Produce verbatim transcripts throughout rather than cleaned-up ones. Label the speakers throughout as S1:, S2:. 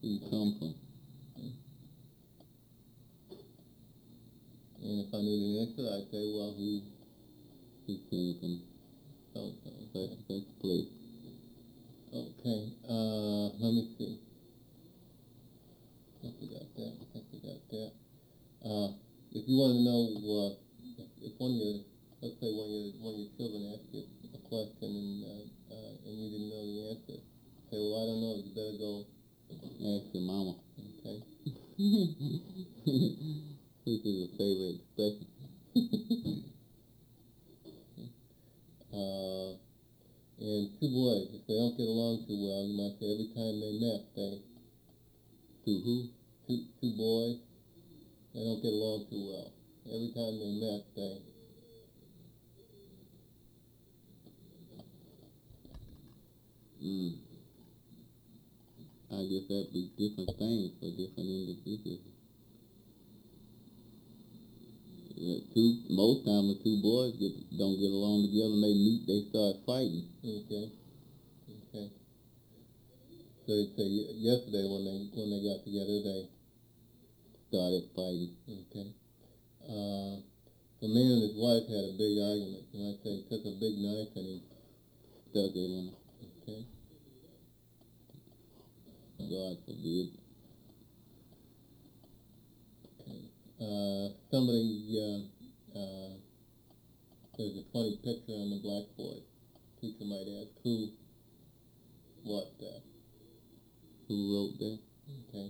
S1: he come from?
S2: And if I knew the answer, I'd say, well, he
S1: He came from
S2: so-and-so.
S1: such such place.
S2: Okay, uh, let me see. I forgot that, I forgot that. Uh, if you want to know, uh, if, if one of your, let's say one of your, one of your children asks you a question and, uh, uh, and you didn't know the answer, say, well, I don't know, you better go,
S1: Ask your mama.
S2: okay?
S1: Which is a favorite expression.
S2: Uh, and two boys, if they don't get along too well, you might say every time they met, they,
S1: To who?
S2: two, two boys, they don't get along too well. Every time they met, they,
S1: Mm. I guess that'd be different things for different individuals. Yeah, two, most times the two boys get don't get along together and they meet, they start fighting.
S2: okay, okay. So they say ye- yesterday when they, when they got together, they,
S1: Started fighting.
S2: okay. Uh, the man and his wife had a big argument, and I say he took a big knife and he,
S1: Stuck it in.
S2: okay,
S1: God forbid.
S2: okay. Uh, somebody, uh, uh, there's a funny picture on the blackboard. Teacher might ask, who, what, uh,
S1: Who wrote that?
S2: okay.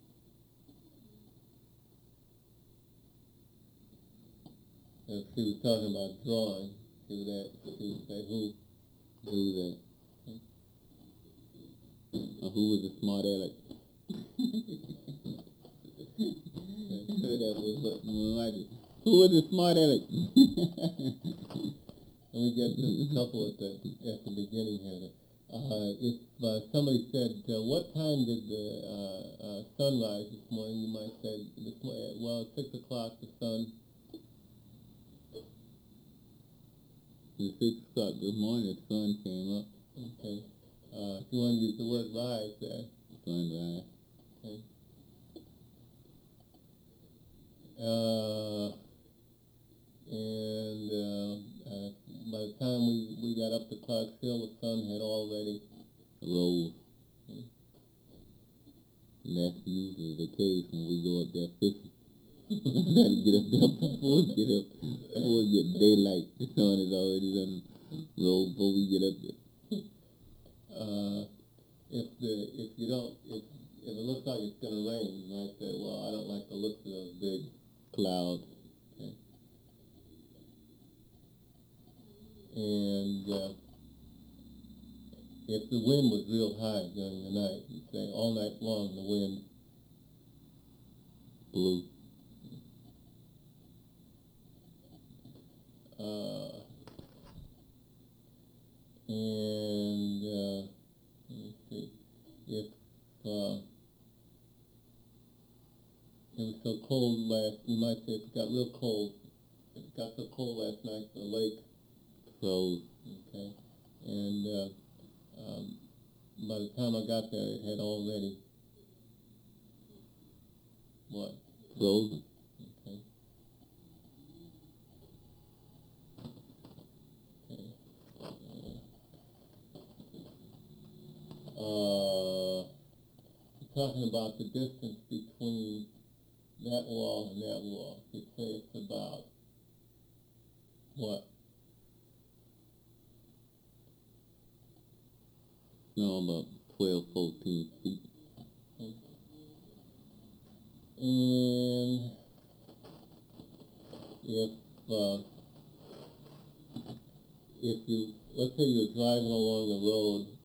S2: If she was talking about drawing, she would ask, she would say, who,
S1: Who that? Or who was the smart aleck? That was what reminded. Who was the smart aleck?
S2: and we get just a couple at the, at the beginning here. Uh, if uh, somebody said, uh, what time did the uh, uh, sun rise this morning, you might say, this morning, well, at six o'clock the sun,
S1: At six o'clock this morning, the sun came up.
S2: okay. Uh, if you want to use the word rise there,
S1: Sunrise.
S2: okay. Uh, and uh, uh, by the time we, we got up to Clark's Hill, the sun had already,
S1: Rose. And that's usually the case when we go up there fishing. We gotta get up there before we get up, before we get daylight. The sun is already done roll before we get up there.
S2: uh, if the, if you don't, if, if it looks like it's going to rain, you might say, well, I don't like the looks of those big
S1: Clouds.
S2: okay. And uh, if the wind was real high during the night, you'd say all night long the wind
S1: Blue.
S2: uh, and uh, let me see, if uh, it was so cold last, you might say if it got real cold, it got so cold last night the lake,
S1: Froze.
S2: okay, and uh, um, by the time I got there it had already, what,
S1: Frozen.
S2: okay, okay, uh, talking about the distance between that wall and that wall, you say it's about what?
S1: No, about twelve, fourteen feet.
S2: And if uh, if you, let's say you're driving along the road